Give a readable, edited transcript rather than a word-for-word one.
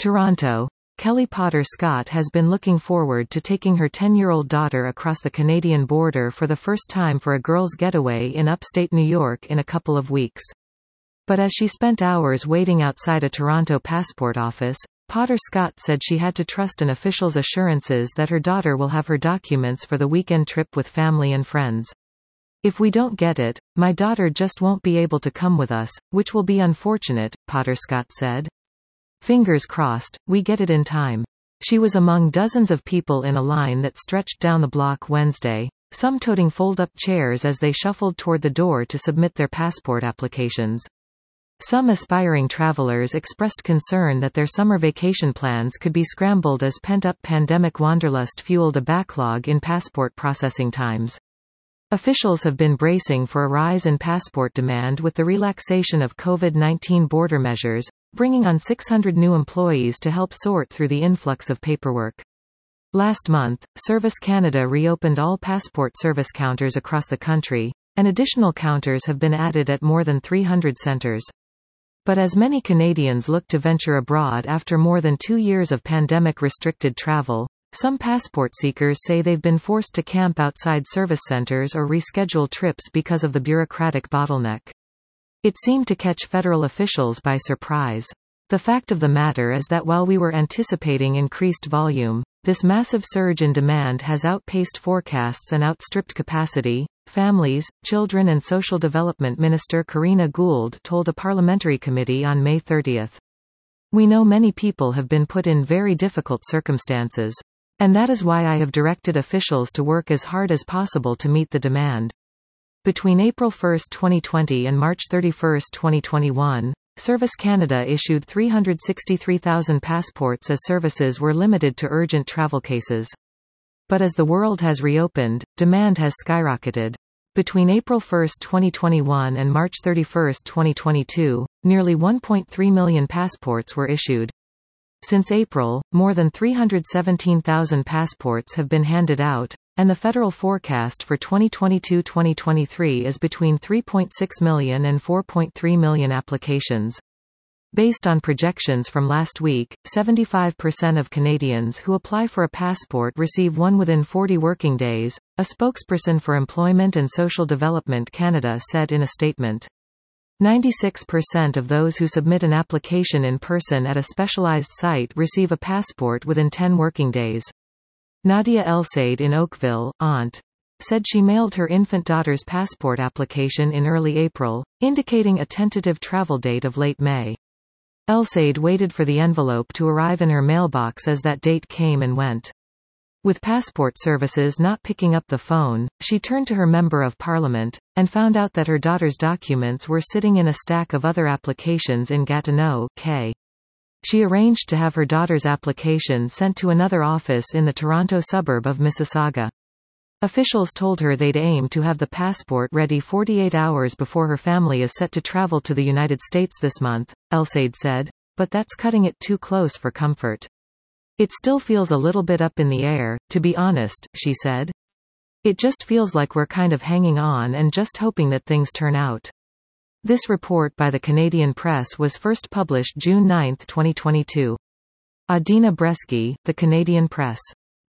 Toronto. Kelly Potter Scott has been looking forward to taking her 10-year-old daughter across the Canadian border for the first time for a girls' getaway in upstate New York in a couple of weeks. But as she spent hours waiting outside a Toronto passport office, Potter Scott said she had to trust an official's assurances that her daughter will have her documents for the weekend trip with family and friends. "If we don't get it, my daughter just won't be able to come with us, which will be unfortunate," Potter Scott said. "Fingers crossed, we get it in time." She was among dozens of people in a line that stretched down the block Wednesday, some toting fold-up chairs as they shuffled toward the door to submit their passport applications. Some aspiring travelers expressed concern that their summer vacation plans could be scrambled as pent-up pandemic wanderlust fueled a backlog in passport processing times. Officials have been bracing for a rise in passport demand with the relaxation of COVID-19 border measures, bringing on 600 new employees to help sort through the influx of paperwork. Last month, Service Canada reopened all passport service counters across the country, and additional counters have been added at more than 300 centres. But as many Canadians look to venture abroad after more than 2 years of pandemic-restricted travel, some passport seekers say they've been forced to camp outside service centres or reschedule trips because of the bureaucratic bottleneck. It seemed to catch federal officials by surprise. The fact of the matter is that while we were anticipating increased volume, this massive surge in demand has outpaced forecasts and outstripped capacity, Families, Children and Social Development Minister Karina Gould told a parliamentary committee on May 30. "We know many people have been put in very difficult circumstances. And that is why I have directed officials to work as hard as possible to meet the demand." Between April 1, 2020 and March 31, 2021, Service Canada issued 363,000 passports as services were limited to urgent travel cases. But as the world has reopened, demand has skyrocketed. Between April 1, 2021 and March 31, 2022, nearly 1.3 million passports were issued. Since April, more than 317,000 passports have been handed out, and the federal forecast for 2022-2023 is between 3.6 million and 4.3 million applications. Based on projections from last week, 75% of Canadians who apply for a passport receive one within 40 working days, a spokesperson for Employment and Social Development Canada said in a statement. 96% of those who submit an application in person at a specialized site receive a passport within 10 working days. Nadia Elsaid in Oakville, Aunt, said she mailed her infant daughter's passport application in early April, indicating a tentative travel date of late May. Elsaid waited for the envelope to arrive in her mailbox as that date came and went. With passport services not picking up the phone, she turned to her Member of Parliament, and found out that her daughter's documents were sitting in a stack of other applications in Gatineau, K. She arranged to have her daughter's application sent to another office in the Toronto suburb of Mississauga. Officials told her they'd aim to have the passport ready 48 hours before her family is set to travel to the United States this month, Elsaid said, but that's cutting it too close for comfort. "It still feels a little bit up in the air, to be honest," she said. "It just feels like we're kind of hanging on and just hoping that things turn out." This report by the Canadian Press was first published June 9, 2022. Adina Bresky, The Canadian Press.